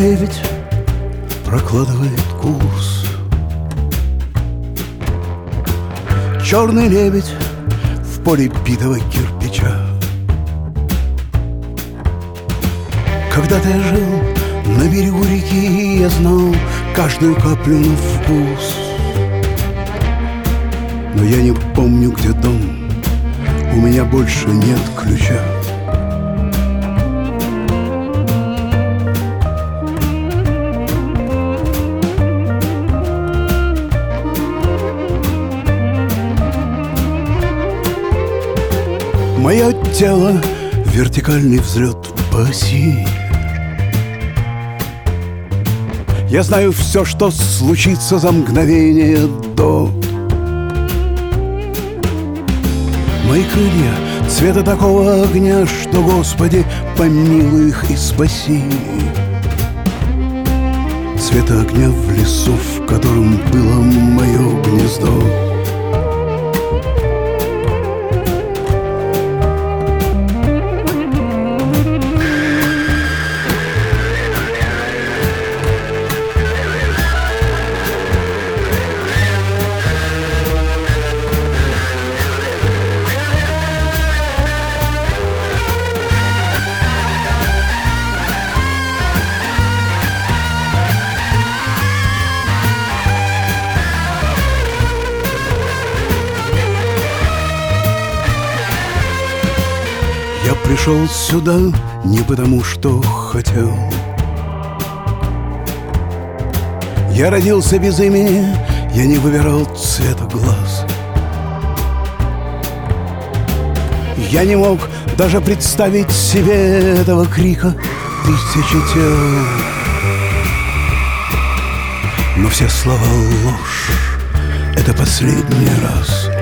лебедь прокладывает курс. Черный лебедь в поле битого кирпича. Когда-то я жил на берегу реки, я знал каждую каплю на вкус. Но я не помню, где дом, у меня больше нет ключа. Мое тело — вертикальный взлет по оси. Я знаю все, что случится за мгновение до. Мои крылья цвета такого огня, что, Господи, помилуй их и спаси. Цвета огня в лесу, в котором было мое гнездо. Я пришел сюда не потому, что хотел. Я родился без имени, я не выбирал цвета глаз. Я не мог даже представить себе этого крика тысячи тел. Но все слова ложь, это последний раз.